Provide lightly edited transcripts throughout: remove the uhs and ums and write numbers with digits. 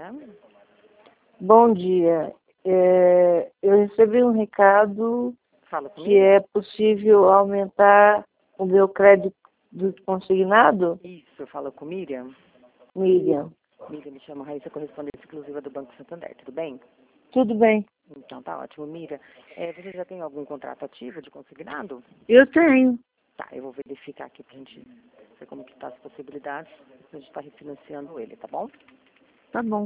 dia. Bom dia. Eu recebi um recado Fala comigo. que é possível aumentar o meu crédito consignado. Isso, fala com Miriam. Miriam. Miriam, me chama Raíssa, correspondente exclusiva do Banco Santander, tudo bem? Tudo bem. Então tá ótimo. Miriam, você já tem algum contrato ativo de consignado? Eu tenho. Tá, eu vou verificar aqui pra gente ver como que tá as possibilidades. A gente tá refinanciando ele, tá bom? Tá bom.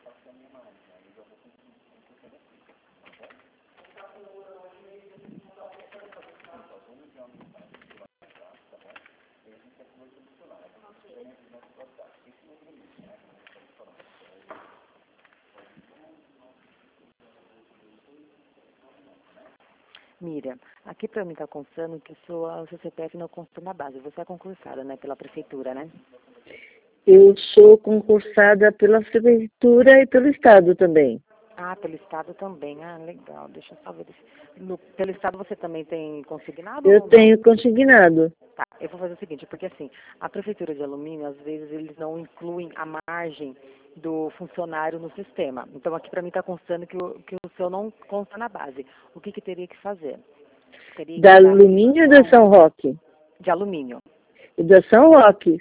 Miriam, aqui pra mim tá constando que o seu CPF não consta na base. Você é concursada, né, pela prefeitura, né? Eu sou concursada pela prefeitura e pelo estado também. Ah, pelo estado também. Ah, legal. Deixa eu só ver. Pelo estado você também tem consignado Eu ou não? tenho consignado. Tá, eu vou fazer o seguinte, porque assim, a prefeitura de alumínio, às vezes, eles não incluem a margem do funcionário no sistema. Então, aqui para mim está constando que o seu não consta na base. O que teria que fazer? Teria Da que dar Alumínio ou da São Roque? de alumínio, E da São Roque.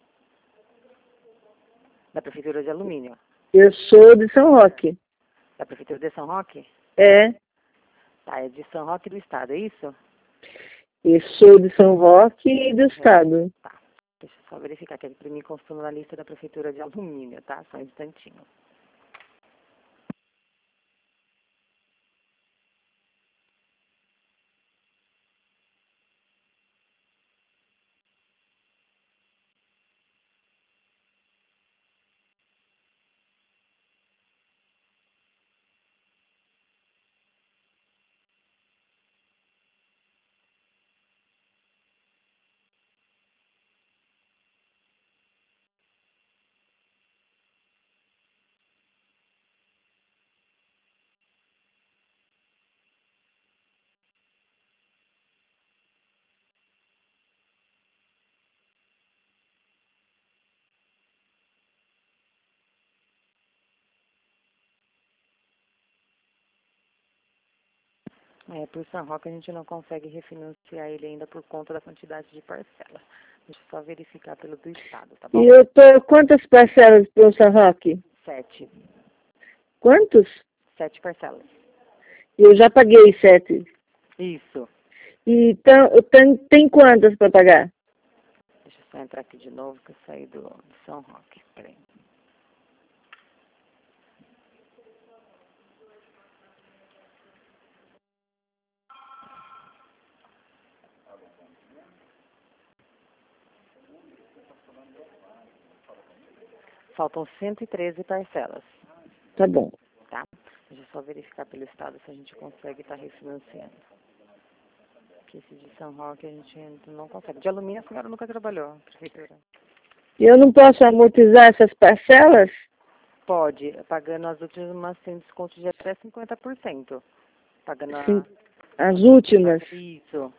da prefeitura de alumínio. Eu sou de São Roque. Da prefeitura de São Roque? É. Tá, é de São Roque do estado, é isso? Eu sou de São Roque e do estado. Tá, deixa eu só verificar que ele para mim constou na lista da prefeitura de alumínio, tá? Só um instantinho. Por São Roque a gente não consegue refinanciar ele ainda por conta da quantidade de parcelas. Deixa eu só verificar pelo do estado, tá bom? E eu tô, quantas parcelas para o São Roque? 7. Quantos? 7 parcelas. Eu já paguei 7. Isso. Então, tem quantas para pagar? Deixa eu só entrar aqui de novo que eu saí do São Roque. Peraí. Faltam 113 parcelas, Tá bom. tá? Deixa eu só verificar pelo estado se a gente consegue estar refinanciando. Porque esse de São Roque a gente ainda não consegue. De alumínio a senhora nunca trabalhou, prefeitura. E eu não posso amortizar essas parcelas? Pode, pagando as últimas sem desconto de até 50%. Pagando Sim, as últimas. Isso.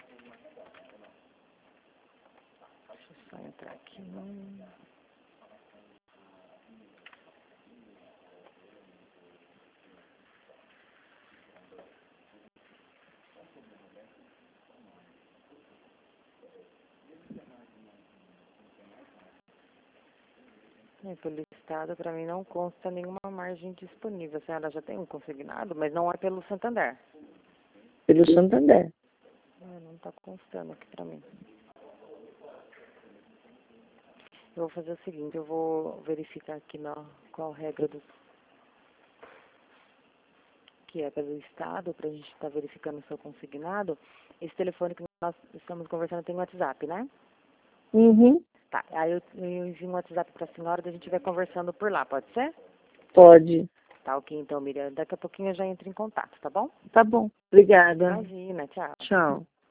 Deixa eu só entrar aqui. Pelo estado, para mim, não consta nenhuma margem disponível. A senhora já tem um consignado, mas não é pelo Santander. Pelo Santander. Não está constando aqui para mim. Eu vou fazer o seguinte, eu vou verificar aqui qual regra que é pelo estado, para a gente estar verificando o seu consignado. Esse telefone que nós estamos conversando tem um WhatsApp, né? Uhum. Tá, aí eu envio um WhatsApp para a senhora e a gente vai conversando por lá, pode ser? Pode. Tá, ok, então, Miriam. Daqui a pouquinho eu já entro em contato, tá bom? Tá bom. Obrigada. Imagina, tchau. Tchau.